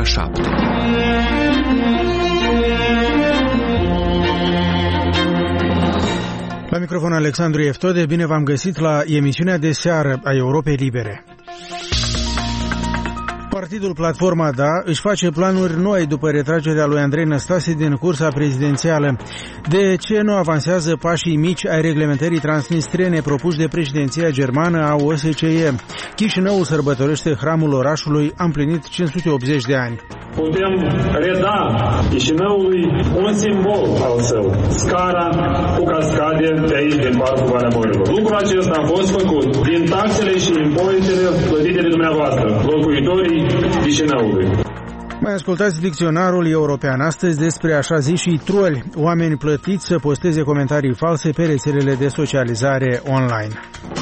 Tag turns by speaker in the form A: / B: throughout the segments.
A: ora 7.
B: La microfon Alexandru Eftode, bine v-am găsit la emisiunea de seară a Europei Libere. Partidul Platforma Da își face planuri noi după retragerea lui Andrei Năstase din cursa prezidențială. De ce nu avansează pașii mici ai reglementării transnistrene propuși de președinția germană a OSCE? Chișinău sărbătorește hramul orașului, a împlinit 580 de ani.
C: Putem reda Chișinăului un simbol al său, scara cu cascade de aici din Parcul Valea Morilor. Lucrul acesta a fost făcut din taxele și impozitele plătite de dumneavoastră, locuitorii Chișinăului.
B: Mai ascultați dicționarul european astăzi despre așa zișii troli, oameni plătiți să posteze comentarii false pe rețelele de socializare online.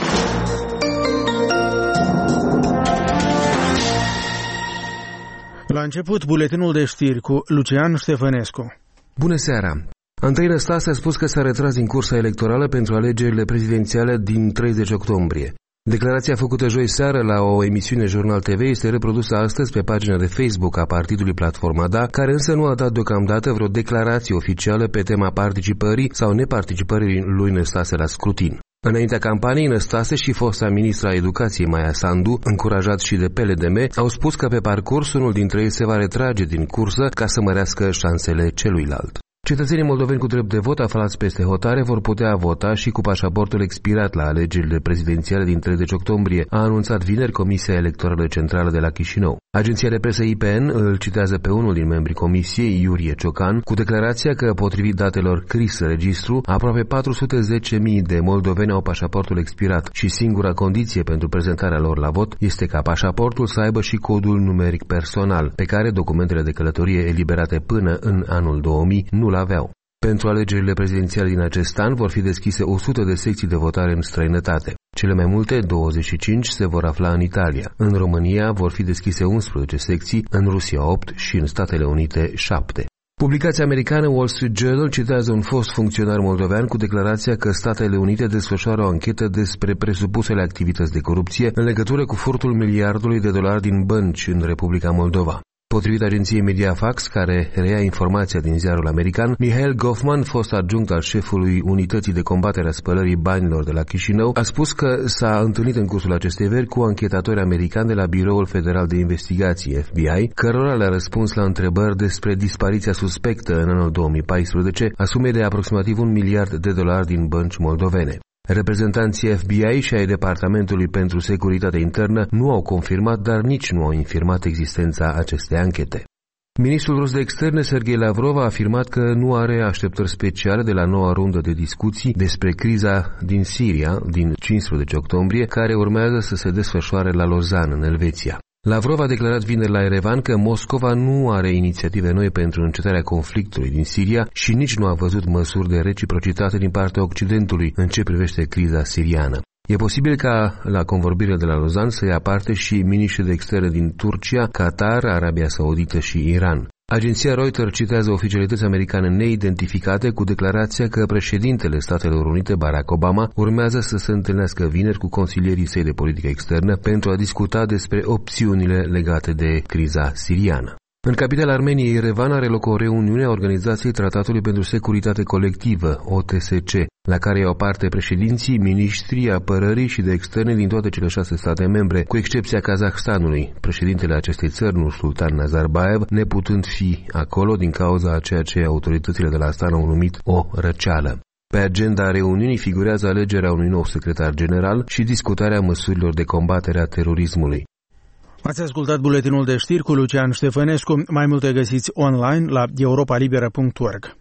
B: La început, buletinul de știri cu Lucian Ștefănescu.
D: Bună seara! Andrei Năstase a spus că s-a retras din cursa electorală pentru alegerile prezidențiale din 30 octombrie. Declarația făcută joi seară la o emisiune Jurnal TV este reprodusă astăzi pe pagina de Facebook a partidului Platforma Da, care însă nu a dat deocamdată vreo declarație oficială pe tema participării sau neparticipării lui Năstase la scrutin. Înaintea campaniei, Năstase și fosta ministra educației Maia Sandu, încurajat și de PLDM, au spus că pe parcurs unul dintre ei se va retrage din cursă ca să mărească șansele celuilalt. Cetățenii moldoveni cu drept de vot aflați peste hotare vor putea vota și cu pașaportul expirat la alegerile prezidențiale din 30 octombrie, a anunțat vineri Comisia Electorală Centrală de la Chișinău. Agenția de presă IPN îl citează pe unul din membrii comisiei, Iurie Ciocan, cu declarația că, potrivit datelor CRIS Registru, aproape 410.000 de moldoveni au pașaportul expirat și singura condiție pentru prezentarea lor la vot este ca pașaportul să aibă și codul numeric personal, pe care documentele de călătorie eliberate până în anul 2000 nu l-aveau. Pentru alegerile prezidențiale din acest an vor fi deschise 100 de secții de votare în străinătate. Cele mai multe, 25, se vor afla în Italia. În România vor fi deschise 11 secții, în Rusia 8 și în Statele Unite 7. Publicația americană Wall Street Journal citează un fost funcționar moldovean cu declarația că Statele Unite desfășoară o anchetă despre presupusele activități de corupție în legătură cu furtul miliardului de dolari din bănci în Republica Moldova. Potrivit agenției Mediafax, care reia informația din ziarul american, Mihail Goffman, fost adjunct al șefului Unității de combatere a spălării banilor de la Chișinău, a spus că s-a întâlnit în cursul acestei veri cu anchetatori americani de la Biroul Federal de Investigații, FBI, cărora le-a răspuns la întrebări despre dispariția suspectă în anul 2014 a sumei de aproximativ $1 miliard din bănci moldovene. Reprezentanții FBI și ai Departamentului pentru Securitate Internă nu au confirmat, dar nici nu au infirmat existența acestei anchete. Ministrul rus de externe, Sergei Lavrov, a afirmat că nu are așteptări speciale de la noua rundă de discuții despre criza din Siria din 15 octombrie, care urmează să se desfășoare la Lausanne, în Elveția. Lavrov a declarat vineri la Erevan că Moscova nu are inițiative noi pentru încetarea conflictului din Siria și nici nu a văzut măsuri de reciprocitate din partea Occidentului în ce privește criza siriană. E posibil ca la convorbirile de la Lausanne să ia parte și miniștrii de externe din Turcia, Qatar, Arabia Saudită și Iran. Agenția Reuters citează oficialități americane neidentificate cu declarația că președintele Statelor Unite, Barack Obama, urmează să se întâlnească vineri cu consilierii săi de politică externă pentru a discuta despre opțiunile legate de criza siriană. În capitala Armeniei, Yerevan, are loc o reuniune a Organizației Tratatului pentru Securitate Colectivă, OTSC, la care iau parte președinții, miniștrii apărării și de externe din toate cele 6 state membre, cu excepția Kazahstanului, președintele acestei țări, Nursultan Nazarbayev, neputând fi acolo din cauza a ceea ce autoritățile de la Astana au numit o răceală. Pe agenda reuniunii figurează alegerea unui nou secretar general și discutarea măsurilor de combatere a terorismului.
B: Ați ascultat buletinul de știri cu Lucian Ștefănescu. Mai multe găsiți online la europalibera.org.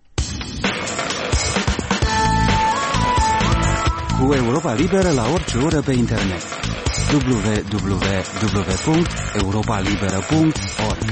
E: Cu Europa Liberă la orice oră pe internet. www.europalibera.org.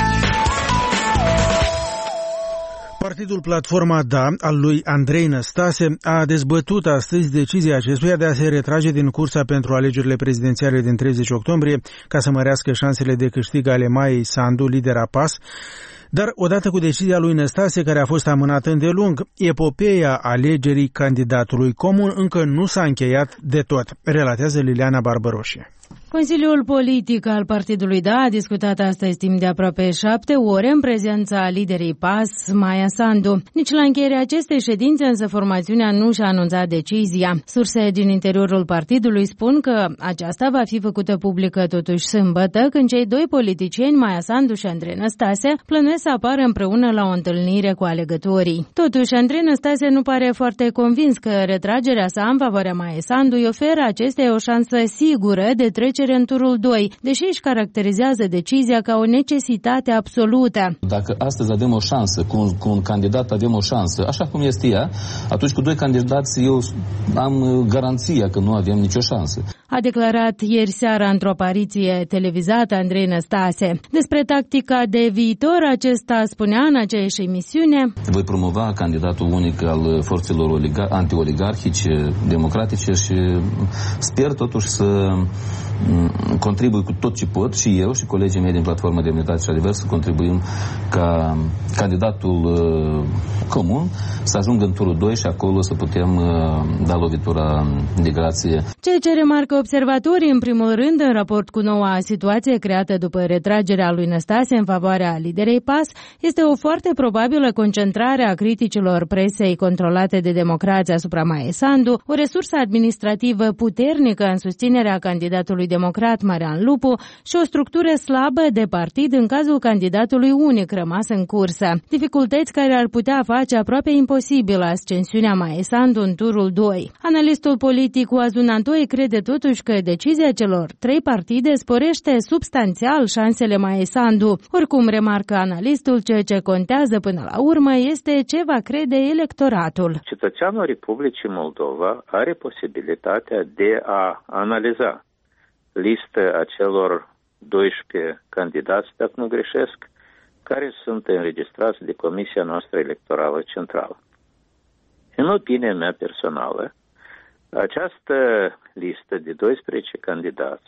B: Partidul Platforma Da, al lui Andrei Năstase, a dezbătut astăzi decizia acestuia de a se retrage din cursa pentru alegerile prezidențiale din 30 octombrie ca să mărească șansele de câștig ale Maiei Sandu, lidera PAS. Dar odată cu decizia lui Năstase, care a fost amânată îndelung, epopeea alegerii candidatului comun încă nu s-a încheiat de tot, relatează Liliana Barbăroșie.
A: Consiliul politic al Partidului DA a discutat astăzi timp de aproape 7 ore în prezența liderei PAS, Maia Sandu. Nici la încheierea acestei ședințe, însă, formațiunea nu și-a anunțat decizia. Surse din interiorul partidului spun că aceasta va fi făcută publică totuși sâmbătă, când cei doi politicieni, Maia Sandu și Andrei Năstase, plănuiesc să apară împreună la o întâlnire cu alegătorii. Totuși, Andrei Năstase nu pare foarte convins că retragerea sa în favoarea Maiei Sandu îi oferă acesteia o șansă sigură de trecere în turul 2, deși își caracterizează decizia ca o necesitate absolută.
F: Dacă astăzi avem o șansă, cu un candidat avem o șansă, așa cum este ea, atunci cu doi candidați eu am garanția că nu avem nicio șansă.
A: A declarat ieri seara într-o apariție televizată Andrei Năstase. Despre tactica de viitor, acesta spunea în aceeași emisiune:
F: voi promova candidatul unic al forțelor anti-oligarhice, democratice și sper totuși să contribui cu tot ce pot și eu și colegii mei din Platforma Demnitate și Adevăr să contribuim ca candidatul comun să ajungă în turul 2 și acolo să putem da lovitura de grație.
A: Ceea ce remarcă observatorii, în primul rând, în raport cu noua situație creată după retragerea lui Năstase în favoarea liderei PAS, este o foarte probabilă concentrare a criticilor presei controlate de democrație asupra Maiei Sandu, o resursă administrativă puternică în susținerea candidatului democrat Marian Lupu și o structură slabă de partid în cazul candidatului unic rămas în cursă. Dificultăți care ar putea face aproape imposibilă ascensiunea Maiei Sandu în turul 2. Analistul politic Oazun Antoi crede totuși că decizia celor 3 partide sporește substanțial șansele Maiei Sandu. Oricum, remarcă analistul, ceea ce contează până la urmă este ce va crede electoratul.
G: Cetățeanul Republicii Moldova are posibilitatea de a analiza listă a celor 12 candidați, dacă nu greșesc, care sunt înregistrați de Comisia noastră electorală centrală. În opinia mea personală, această listă de 12 candidați,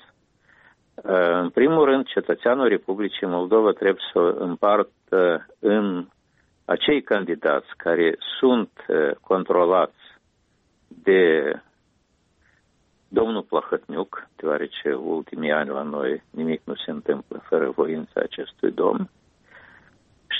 G: în primul rând, cetățeanul Republicii Moldova trebuie să o împartă în acei candidați care sunt controlați de domnul Plahotniuc, deoarece ultimii ani la noi nimic nu se întâmplă fără voința acestui domn, și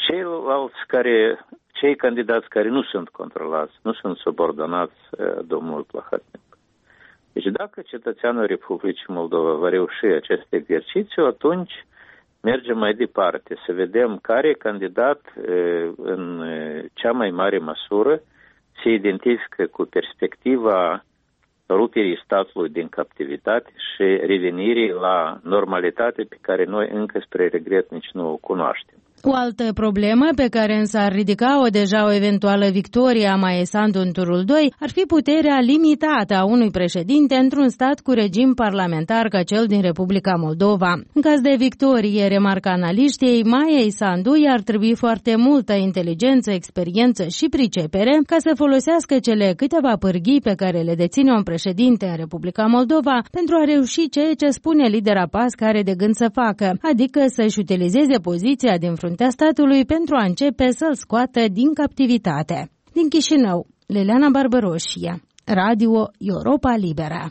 G: cei candidați care nu sunt controlați, nu sunt subordonați domnului Plahotniuc. Deci dacă cetățeanul Republicii Moldova va reuși acest exercițiu, atunci mergem mai departe, să vedem care candidat în cea mai mare măsură se identifică cu perspectiva ruperii statului din captivitate și revenirii la normalitate pe care noi încă spre regret nici nu o cunoaștem.
A: O altă problemă pe care însă ar ridica deja o eventuală victorie a Maiei Sandu în turul 2 ar fi puterea limitată a unui președinte într-un stat cu regim parlamentar ca cel din Republica Moldova. În caz de victorie, remarcă analiștii, Maiei Sandu i-ar trebui foarte multă inteligență, experiență și pricepere ca să folosească cele câteva pârghii pe care le deține un președinte în Republica Moldova pentru a reuși ceea ce spune lidera PAS că are de gând să facă, adică să-și utilizeze poziția din fruntea statului pentru a începe să-l scoată din captivitate. Din Chișinău, Leleana Barbăroșie, Radio Europa Liberă.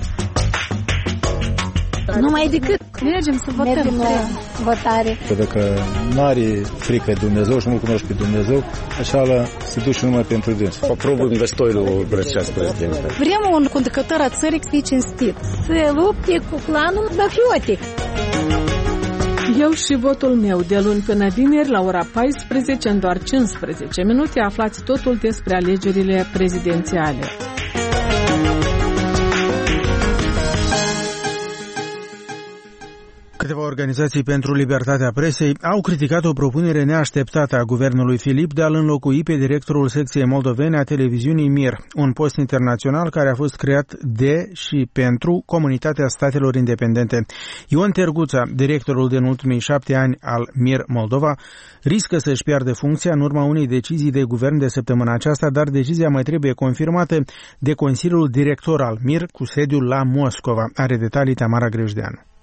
H: Numai decât mergem să votăm. Mergem la votare.
I: Dacă nu are frică de Dumnezeu și nu cunoști pe Dumnezeu, așa se duce numai pentru dâns.
J: Aprobăm destul Brășească președinte.
H: Vrem un conducător a țării să fie cinstit. Să lupte cu clanul mafiotic.
K: Eu și votul meu, de luni până vineri, la ora 14, în doar 15 minute, aflați totul despre alegerile prezidențiale.
B: Câteva organizații pentru libertatea presei au criticat o propunere neașteptată a guvernului Filip de a-l înlocui pe directorul secției moldovene a televiziunii MIR, un post internațional care a fost creat de și pentru Comunitatea Statelor Independente. Ion Terguța, directorul din ultimii 7 ani al MIR Moldova, riscă să-și piardă funcția în urma unei decizii de guvern de săptămâna aceasta, dar decizia mai trebuie confirmată de Consiliul Director al MIR cu sediul la Moscova. Are detalii Tamara Grejdeanu.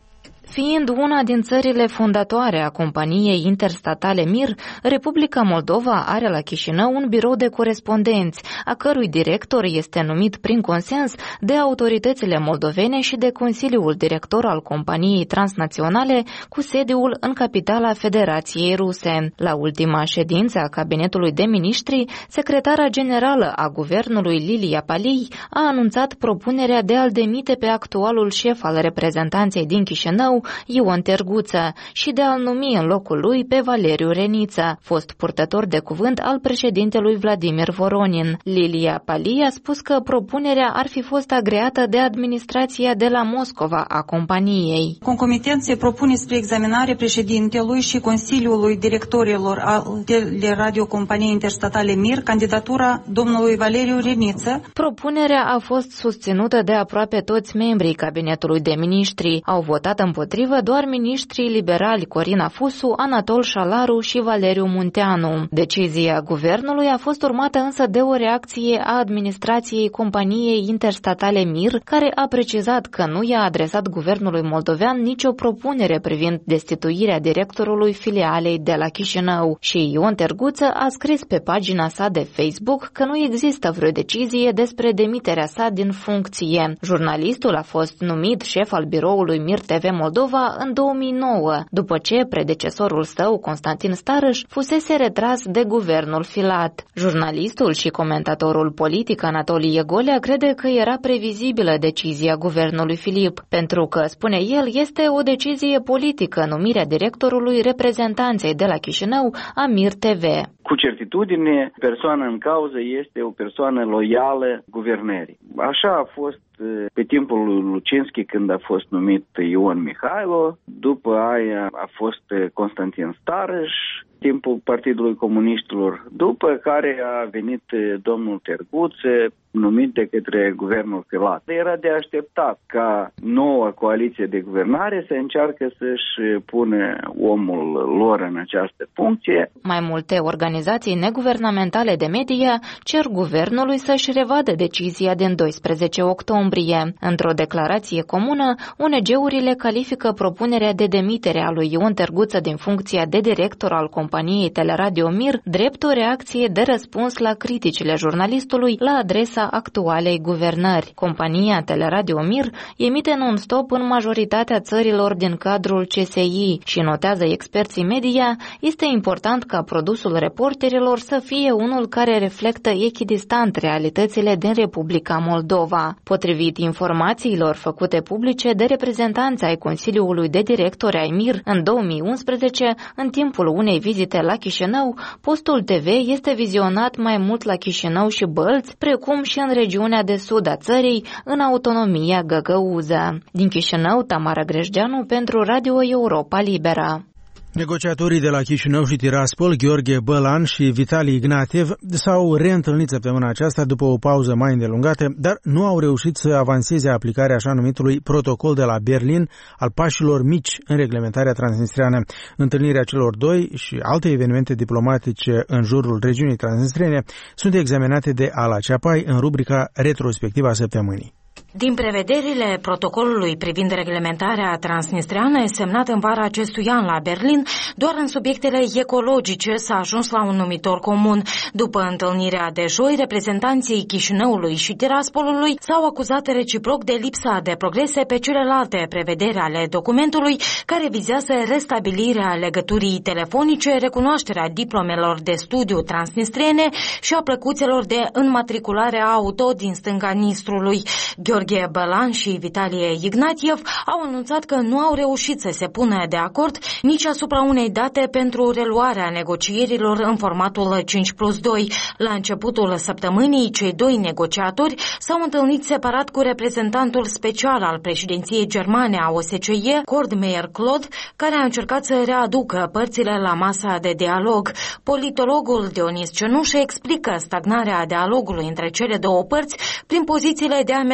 L: Fiind una din țările fondatoare a companiei interstatale MIR, Republica Moldova are la Chișinău un birou de corespondenți, a cărui director este numit prin consens de autoritățile moldovene și de Consiliul Director al companiei transnaționale cu sediul în capitala Federației Ruse. La ultima ședință a Cabinetului de Miniștri, secretara generală a guvernului Lilia Palii a anunțat propunerea de a-l demite pe actualul șef al reprezentanței din Chișinău, Ion Terguță, și de a-l numi în locul lui pe Valeriu Reniță, fost purtător de cuvânt al președintelui Vladimir Voronin. Lilia Palii a spus că propunerea ar fi fost agreată de administrația de la Moscova a companiei.
M: Concomitent se propune spre examinare președintelui și Consiliului Directorilor de radiocompaniei interstatale MIR candidatura domnului Valeriu Reniță.
L: Propunerea a fost susținută de aproape toți membrii Cabinetului de Miniștri. Au votat împotrivă doar miniștrii liberali Corina Fusu, Anatol Șalaru și Valeriu Munteanu. Decizia guvernului a fost urmată însă de o reacție a administrației companiei interstatale MIR, care a precizat că nu i-a adresat guvernului moldovean nicio propunere privind destituirea directorului filialei de la Chișinău. Și Ion Terguță a scris pe pagina sa de Facebook că nu există vreo decizie despre demiterea sa din funcție. Jurnalistul a fost numit șef al biroului MIR TV Moldova în 2009, după ce predecesorul său, Constantin Starăș, fusese retras de guvernul filat. Jurnalistul și comentatorul politic Anatolie Golea crede că era previzibilă decizia guvernului Filip, pentru că, spune el, este o decizie politică numirea directorului reprezentanței de la Chișinău a MIR TV.
N: Cu certitudine, persoana în cauză este o persoană loială guvernării. Așa a fost pe timpul lui Lucinski, când a fost numit Ion Mihailo, după aia a fost Constantin Starăș, timpul Partidului Comuniștilor, după care a venit domnul Terguță, numit de către guvernul filat. Era de așteptat ca noua coaliție de guvernare să încearcă să-și pună omul lor în această funcție.
L: Mai multe organizații neguvernamentale de media cer guvernului să-și revadă decizia din 12 octombrie. Într-o declarație comună, ONG-urile califică propunerea de demitere a lui Ion Terguță din funcția de director al companiei Teleradio MIR drept o reacție de răspuns la criticile jurnalistului la adresa actualei guvernări. Compania Teleradio MIR emite non-stop în majoritatea țărilor din cadrul CSI și, notează experții media, este important ca produsul reporterilor să fie unul care reflectă echidistant realitățile din Republica Moldova. Potrivit informațiilor făcute publice de reprezentanți ai Consiliului de Directori ai MIR în 2011, în timpul unei vizite la Chișinău, postul TV este vizionat mai mult la Chișinău și Bălți, precum și în regiunea de sud a țării, în autonomia găgăuză. Din Chișinău, Tamara Grejdeanu pentru Radio Europa Liberă.
B: Negociatorii de la Chișinău și Tiraspol, Gheorghe Bălan și Vitali Ignatiev, s-au reîntâlnit săptămâna aceasta după o pauză mai îndelungată, dar nu au reușit să avanseze aplicarea așa numitului protocol de la Berlin al pașilor mici în reglementarea transnistreană. Întâlnirea celor doi și alte evenimente diplomatice în jurul regiunii transnistrene sunt examinate de Ala Ceapai în rubrica retrospectivă a săptămânii.
O: Din prevederile protocolului privind reglementarea transnistreană semnat în vara acestui an la Berlin, doar în subiectele ecologice s-a ajuns la un numitor comun. După întâlnirea de joi, reprezentanții Chișinăului și Tiraspolului s-au acuzat reciproc de lipsa de progrese pe celelalte prevederi ale documentului, care vizează restabilirea legăturii telefonice, recunoașterea diplomelor de studiu transnistrene și a plăcuțelor de înmatriculare auto din stânga Nistrului. Gheorghe Bălan și Vitalie Ignatiev au anunțat că nu au reușit să se pună de acord nici asupra unei date pentru reluarea negocierilor în formatul 5+2. La începutul săptămânii, cei doi negociatori s-au întâlnit separat cu reprezentantul special al președinției germane a OSCE, Kurt Meyer-Claude, care a încercat să readucă părțile la masa de dialog. Politologul Dionis Cenușă explică stagnarea dialogului între cele două părți prin pozițiile diametral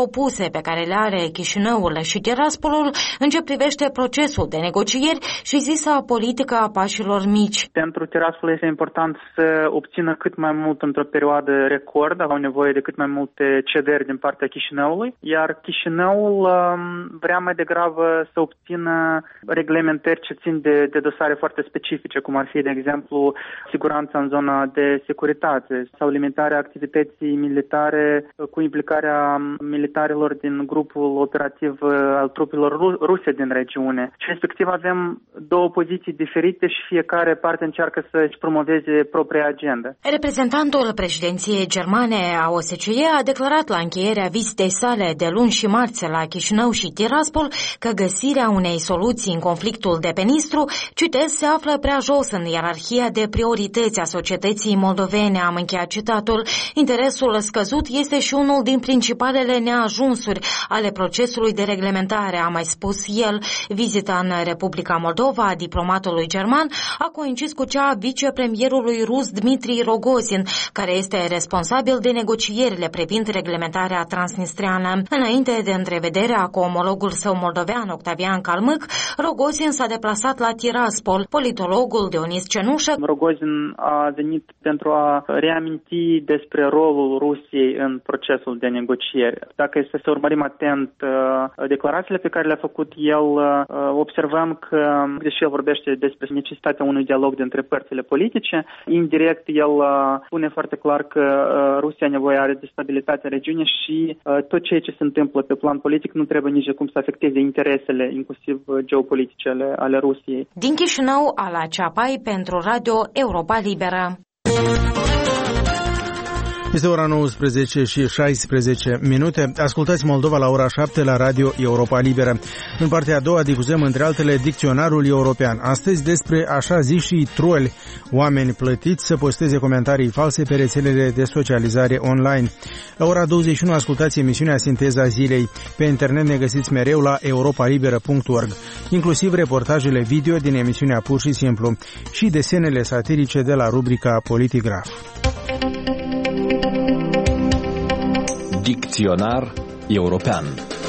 O: opuse pe care le are Chișinăul și Tiraspolul în ce privește procesul de negocieri și zisa politică a pașilor mici.
P: Pentru Tiraspol este important să obțină cât mai mult într-o perioadă record, au nevoie de cât mai multe cederi din partea Chișinăului, iar Chișinăul vrea mai degrabă să obțină reglementări ce țin de dosare foarte specifice, cum ar fi, de exemplu, siguranța în zona de securitate sau limitarea activității militare cu implicarea militarilor din grupul operativ al trupelor ruse din regiune. Și respectiv avem două poziții diferite și fiecare parte încearcă să-și promoveze propria agenda.
O: Reprezentantul președinției germane a OSCE a declarat la încheierea vizitei sale de luni și marți la Chișinău și Tiraspol că găsirea unei soluții în conflictul de pe Nistru, citez, se află prea jos în ierarhia de priorități a societății moldovene, am încheiat citatul. Interesul scăzut este și unul din principalele neajunsuri ale procesului de reglementare, a mai spus el. Vizita în Republica Moldova a diplomatului german a coincis cu cea a vicepremierului rus Dmitri Rogozin, care este responsabil de negocierile privind reglementarea transnistreană. Înainte de întrevederea cu omologul său moldovean Octavian Calmâc, Rogozin s-a deplasat la Tiraspol. Politologul Dionis Cenușă.
P: Rogozin a venit pentru a reaminti despre rolul Rusiei în procesul de negocieri. Dacă este să urmărim atent declarațiile pe care le-a făcut el, observăm că, deși el vorbește despre necesitatea unui dialog dintre părțile politice, indirect el spune foarte clar că Rusia nevoie are de stabilitate în regiune și tot ceea ce se întâmplă pe plan politic nu trebuie nici cum să afecteze interesele, inclusiv geopolitice ale Rusiei.
O: Din Chișinău, Ala Ceapai pentru Radio Europa Liberă.
B: Este ora 19 și 16 minute. Ascultați Moldova la ora 7 la Radio Europa Liberă. În partea a doua difuzăm, între altele, Dicționarul European. Astăzi despre așa zișii troli, oameni plătiți să posteze comentarii false pe rețelele de socializare online. La ora 21 ascultați emisiunea Sinteza Zilei. Pe internet ne găsiți mereu la europalibera.org, inclusiv reportajele video din emisiunea Pur și Simplu și desenele satirice de la rubrica Politigraf.
Q: Dicționar European.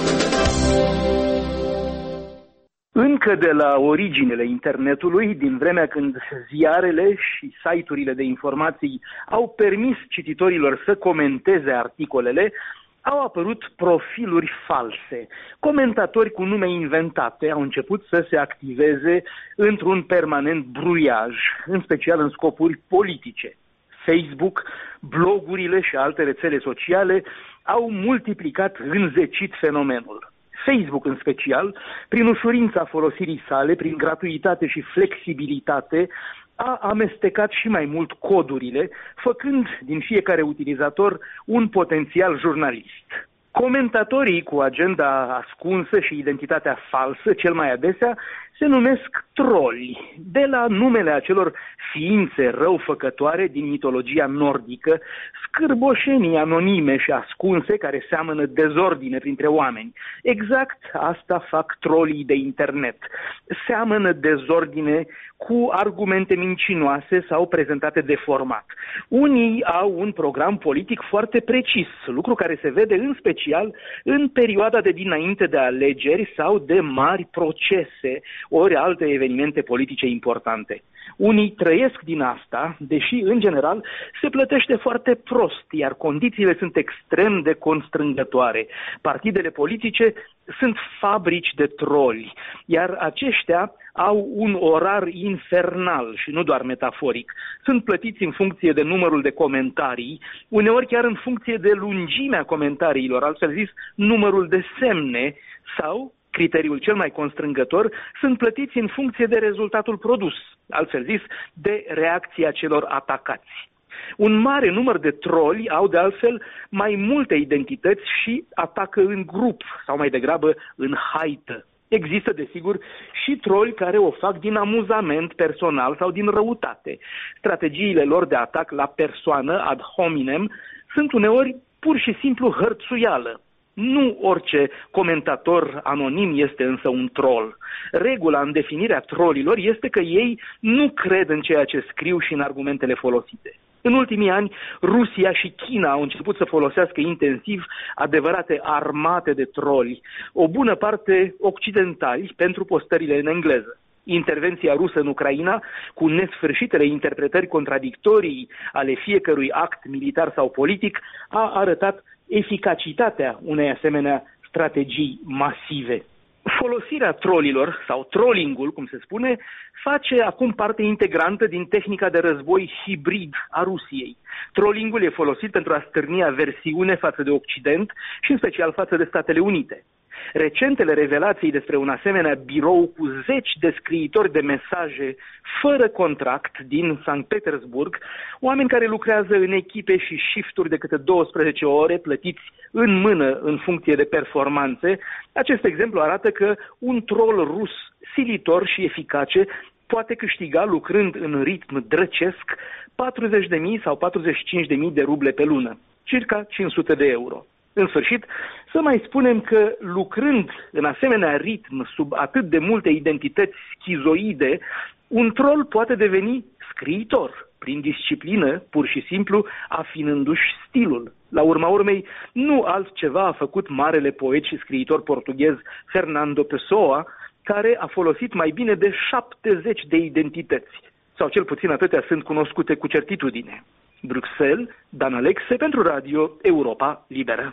R: Încă de la originele internetului, din vremea când ziarele și site-urile de informații au permis cititorilor să comenteze articolele, au apărut profiluri false. Comentatori cu nume inventate au început să se activeze într-un permanent bruiaj, în special în scopuri politice. Facebook, blogurile și alte rețele sociale au multiplicat înzecit fenomenul. Facebook, în special, prin ușurința folosirii sale, prin gratuitate și flexibilitate, a amestecat și mai mult codurile, făcând din fiecare utilizator un potențial jurnalist. Comentatorii cu agenda ascunsă și identitatea falsă, cel mai adesea, se numesc troli, de la numele acelor ființe răufăcătoare din mitologia nordică, scârboșenii anonime și ascunse care seamănă dezordine printre oameni. Exact asta fac trolii de internet. Seamănă dezordine cu argumente mincinoase sau prezentate deformat. Unii au un program politic foarte precis, lucru care se vede în special în perioada de dinainte de alegeri sau de mari procese, ori alte evenimente politice importante. Unii trăiesc din asta, deși, în general, se plătește foarte prost, iar condițiile sunt extrem de constrângătoare. Partidele politice sunt fabrici de troli, iar aceștia au un orar infernal și nu doar metaforic. Sunt plătiți în funcție de numărul de comentarii, uneori chiar în funcție de lungimea comentariilor, altfel zis, numărul de semne sau, criteriul cel mai constrângător, sunt plătiți în funcție de rezultatul produs, altfel zis, de reacția celor atacați. Un mare număr de troli au de altfel mai multe identități și atacă în grup sau mai degrabă în haită. Există, desigur, și troli care o fac din amuzament personal sau din răutate. Strategiile lor de atac la persoană, ad hominem, sunt uneori pur și simplu hărțuială. Nu orice comentator anonim este însă un troll. Regula în definirea trolilor este că ei nu cred în ceea ce scriu și în argumentele folosite. În ultimii ani, Rusia și China au început să folosească intensiv adevărate armate de troli, o bună parte occidentali pentru postările în engleză. Intervenția rusă în Ucraina, cu nesfârșitele interpretări contradictorii ale fiecărui act militar sau politic, a arătat eficacitatea unei asemenea strategii masive. Folosirea trolilor, sau trollingul, cum se spune, face acum parte integrantă din tehnica de război hibrid a Rusiei. Trollingul e folosit pentru a stârni aversiune față de Occident și în special față de Statele Unite. Recentele revelații despre un asemenea birou cu 10 de scriitori de mesaje fără contract din Sankt Petersburg, oameni care lucrează în echipe și shifturi de câte 12 ore, plătiți în mână în funcție de performanțe. Acest exemplu arată că un troll rus silitor și eficace poate câștiga, lucrând în ritm drăcesc, 40.000 sau 45.000 de ruble pe lună, circa 500 de euro. În sfârșit, să mai spunem că lucrând în asemenea ritm sub atât de multe identități schizoide, un troll poate deveni scriitor, prin disciplină, pur și simplu, afinându-și stilul. La urma urmei, nu altceva a făcut marele poet și scriitor portughez Fernando Pessoa, care a folosit mai bine de 70 de identități, sau cel puțin atâtea sunt cunoscute cu certitudine. Bruxelles, Dan Alexe pentru Radio Europa Liberă.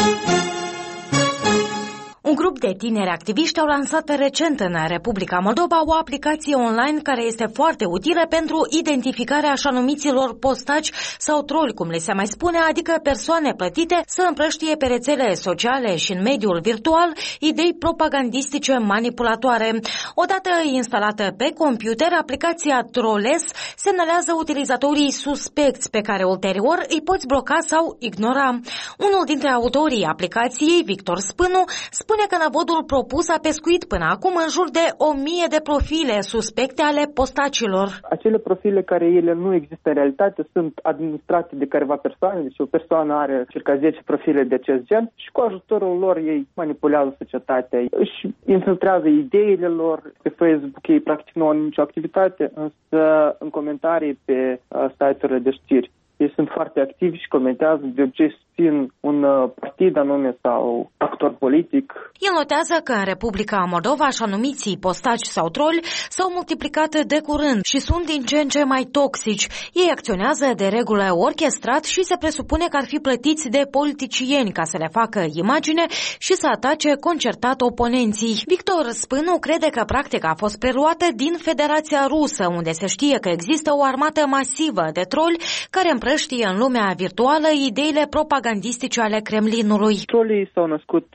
O: Un grup de tineri activiști au lansat recent în Republica Moldova o aplicație online care este foarte utilă pentru identificarea așa numiților postaci sau troli, cum le se mai spune, adică persoane plătite să împrăștie pe rețele sociale și în mediul virtual idei propagandistice manipulatoare. Odată instalată pe computer, aplicația Trolles semnalează utilizatorii suspecți pe care ulterior îi poți bloca sau ignora. Unul dintre autorii aplicației, Victor Spânu, spune că năvodul propus a pescuit până acum în jur de 1000 de profile suspecte ale postacilor.
S: Acele profile care ele nu există în realitate sunt administrate de careva persoane, deci o persoană are circa 10 profile de acest gen și cu ajutorul lor ei manipulează societatea, își infiltrează ideile lor. Pe Facebook ei practic nu au nicio activitate, însă în comentarii pe site-urile de știri ei sunt foarte activi și comentează, de obicei susțin un partid anume sau actor politic.
O: El notează că în Republica Moldova așa numiții postaci sau troli s-au multiplicat de curând și sunt din ce în ce mai toxici. Ei acționează de regulă orchestrat și se presupune că ar fi plătiți de politicieni ca să le facă imagine și să atace concertat oponenții. Victor Spânu crede că practica a fost preluată din Federația Rusă, unde se știe că există o armată masivă de troli care împrăștie în lumea virtuală ideile propagandistice ale Kremlinului.
S: Trolii s-au născut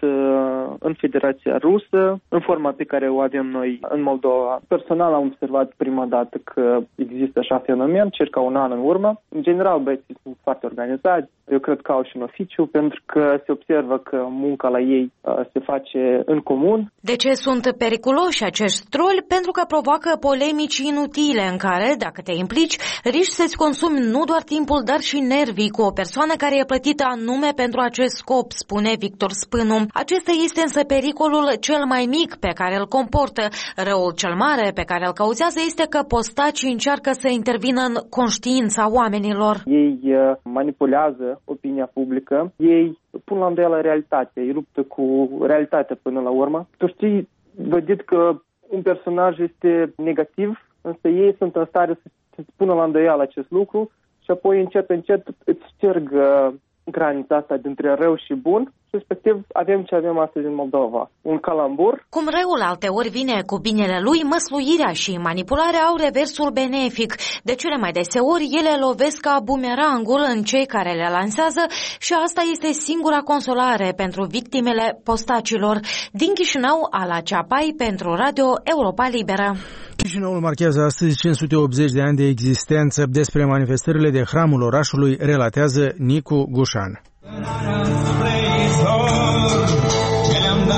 S: în Federația Rusă, în forma pe care o avem noi în Moldova. Personal am observat prima dată că există așa fenomen, circa un an în urmă. În general, băieții sunt foarte organizați. Eu cred că au și un oficiu, pentru că se observă că munca la ei se face în comun.
O: De ce sunt periculoși acești troli? Pentru că provoacă polemici inutile în care, dacă te implici, riști să-ți consumi nu doar timpul, dar și nervii cu o persoană care e plătită anume pentru acest scop, spune Victor Spânu. Acesta este însă pericolul cel mai mic pe care îl comportă. Răul cel mare pe care îl cauzează este că postacii încearcă să intervină în conștiința oamenilor.
S: Ei manipulează opinia publică, ei pun la îndoială realitatea, îi luptă cu realitatea până la urmă. Tu știi, vădit că un personaj este negativ, însă ei sunt în stare să pună la îndoială acest lucru și apoi încet îți șterg granița asta dintre rău și bun și respectiv avem ce avem astăzi în Moldova. Un calambur.
O: Cum răul alteori vine cu binele lui, măsluirea și manipularea au reversul benefic. De cele mai deseori ele lovesc ca bumerangul în cei care le lansează și asta este singura consolare pentru victimele postacilor. Din Chișinău, Ala Ceapai pentru Radio Europa Liberă.
B: Chișinăul marchează astăzi 580 de ani de existență. Despre manifestările de hramul orașului relatează Nicu Gușan.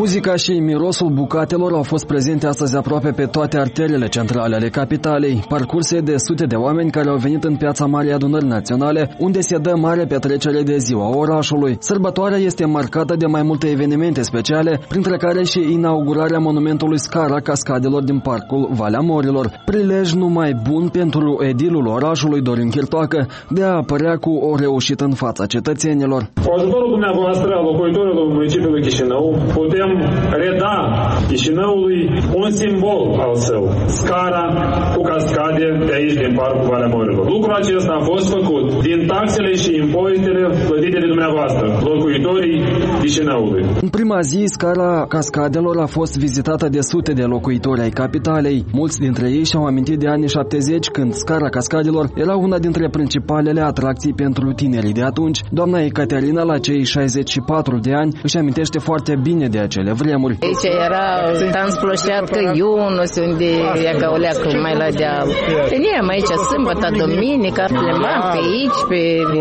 T: Muzica și mirosul bucatelor au fost prezente astăzi aproape pe toate arteriile centrale ale capitalei, parcurse de sute de oameni care au venit în Piața Marii Adunări Naționale, unde se dă mare petrecere de ziua orașului. Sărbătoarea este marcată de mai multe evenimente speciale, printre care și inaugurarea monumentului Scara Cascadelor din Parcul Valea Morilor, prilej numai bun pentru edilul orașului Dorin Chirtoacă de a apărea cu o reușită în fața cetățenilor.
C: Cu ajutorul dumneavoastră, a locuitorilor municipiului Chișinău, putem reda Chișinăului un simbol al său, scara cu cascade de aici din Parcul Valea Morilor. Lucrul acesta a fost făcut din taxele și impozitele plătite de dumneavoastră, locuitorii Chișinăului.
T: În prima zi, scara cascadelor a fost vizitată de sute de locuitori ai capitalei. Mulți dintre ei și-au amintit de anii 70, când scara cascadelor era una dintre principalele atracții pentru tinerii de atunci. Doamna Ecaterina, la cei 64 de ani, își amintește foarte bine de acele vremuri.
U: Aici era tanțploșeatcă Ionuț, unde e ca o leacă mai la deal. Veneam aici sâmbătă, duminică, plimbam pe aici, pe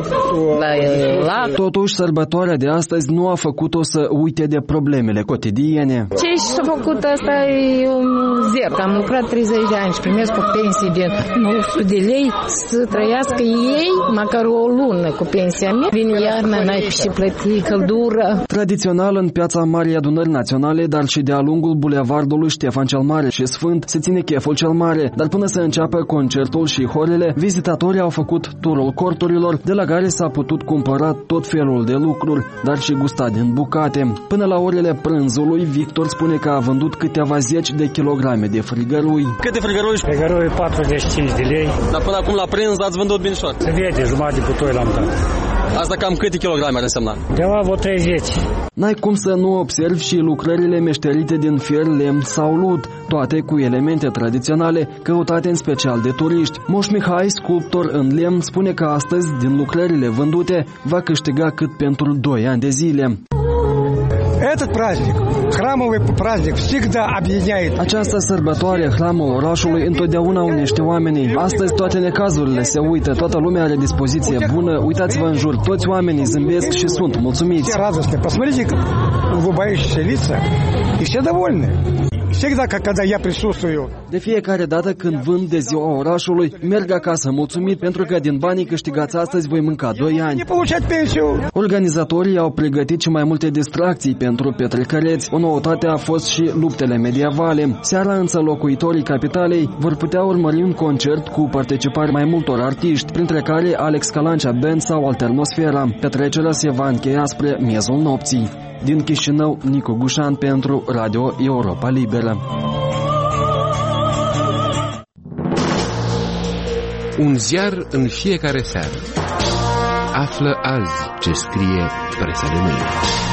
U: la lac.
T: Totuși, sărbătoarea de astăzi nu a făcut-o să uite de problemele cotidiene.
U: Ce s-a făcut asta e un zero. Am lucrat 30 de ani și primesc o pensie de 900 de lei să trăiască ei măcar o lună cu pensia mea. Vine iarna, n-ai și plăti căldură.
T: Tradițional, în Piața Marii Adunări Naționale, dar și de-a lungul bulevardului Ștefan cel Mare și Sfânt, se ține cheful cel mare, dar până să înceapă concertul și horele, vizitatorii au făcut turul corturilor, de la care s-a putut cumpăra tot felul de lucruri, dar și gusta din bucate. Până la orele prânzului, Victor spune că a vândut câteva zeci de kilograme de frigărui.
V: Câte frigărui? Frigărui 45 de lei. Dar până acum la prânz ați vândut binișor? Se vede, jumătate de putoi l-am dat. Asta cam câte kilograme ar însemna? De la vreo 30.
T: N-ai cum să nu observi și lucrările meșterite din fier, lemn sau lut, toate cu elemente tradiționale, căutate în special de turiști. Moș Mihai, sculptor în lemn, spune că astăzi, din lucrările vândute, va câștiga cât pentru 2 ani de zile. Această sărbătoare, hramul orașului, întotdeauna unește oamenii. Astăzi toate necazurile se uită, toată lumea are dispoziție bună. Uitați-vă în jur, toți oamenii zâmbesc și sunt mulțumiți. De fiecare dată când vând de ziua orașului, merg acasă mulțumit pentru că din banii câștigați astăzi voi mânca 2 ani. Organizatorii au pregătit și mai multe distracții pentru petrecăreți. O noutate a fost și luptele medievale. Seara însă locuitorii capitalei vor putea urmări un concert cu participare mai multor artiști, printre care Alex Calancea Band sau Alternosfera. Petrecerea se va încheia spre miezul nopții. Din Chișinău, Nicu Gușan pentru Radio Europa Liberă.
W: Un ziar în fiecare seară. Află azi ce scrie presa de mâine.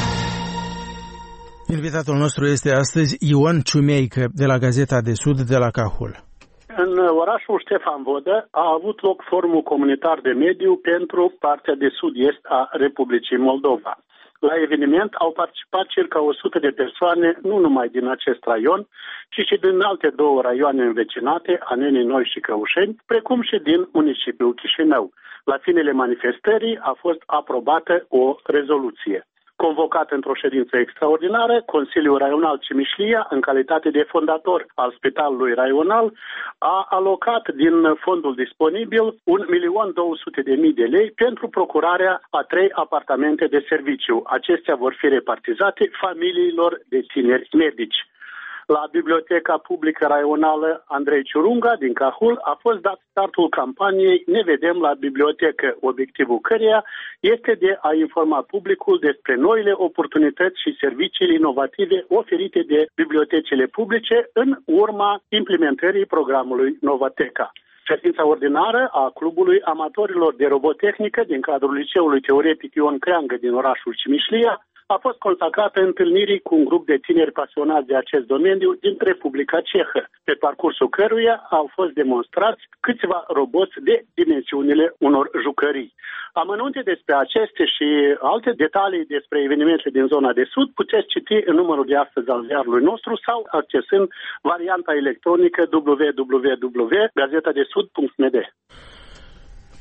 B: Invitatul nostru este astăzi Ion Ciumeică, de la Gazeta de Sud, de la Cahul.
X: În orașul Ștefan Vodă a avut loc forumul comunitar de mediu pentru partea de sud-est a Republicii Moldova. La eveniment au participat circa 100 de persoane, nu numai din acest raion, ci și din alte 2 raioane învecinate, Anenii Noi și Căușeni, precum și din municipiul Chișinău. La finele manifestării a fost aprobată o rezoluție. Convocat într-o ședință extraordinară, Consiliul Raional Cimișlia, în calitate de fondator al Spitalului Raional, a alocat din fondul disponibil 1.200.000 de lei pentru procurarea a 3 apartamente de serviciu. Acestea vor fi repartizate familiilor de tineri medici. La Biblioteca Publică Raională Andrei Ciurunga din Cahul a fost dat startul campaniei Ne vedem la bibliotecă, obiectivul căreia este de a informa publicul despre noile oportunități și serviciile inovative oferite de bibliotecile publice în urma implementării programului Novateca. Ședința ordinară a Clubului Amatorilor de Robotehnică din cadrul Liceului Teoretic Ion Creangă din orașul Cimișlia a fost consacrată întâlnirii cu un grup de tineri pasionați de acest domeniu din Republica Cehă, pe parcursul căruia au fost demonstrați câțiva roboți de dimensiunile unor jucării. Amănunte despre aceste și alte detalii despre evenimentele din zona de sud puteți citi în numărul de astăzi al ziarului nostru sau accesând varianta electronică www.gazetadesud.md.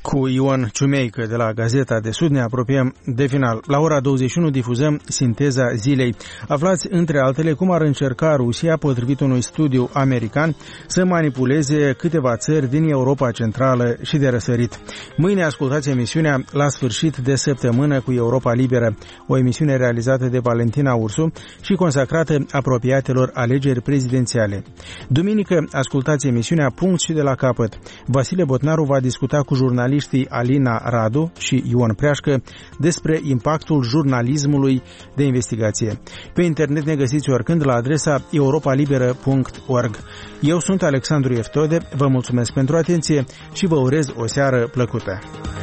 B: Cu Ion Ciumeică de la Gazeta de Sud ne apropiem de final. La ora 21 difuzăm Sinteza zilei. Aflați, între altele, cum ar încerca Rusia, potrivit unui studiu american, să manipuleze câteva țări din Europa Centrală și de răsărit. Mâine ascultați emisiunea La sfârșit de săptămână cu Europa Liberă, o emisiune realizată de Valentina Ursu și consacrată apropiatelor alegeri prezidențiale. Duminică ascultați emisiunea Punct și de la capăt. Vasile Botnaru va discuta cu jurnaliștii Alina Radu și Ion Preașcă despre impactul jurnalismului de investigație. Pe internet ne găsiți oricând la adresa europalibera.org. Eu sunt Alexandru Eftode, vă mulțumesc pentru atenție și vă urez o seară plăcută.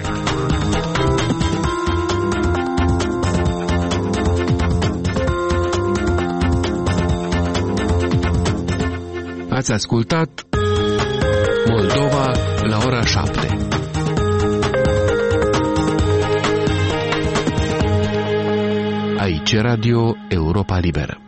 W: Ați ascultat Moldova la ora 7. Aici Radio Europa Liberă.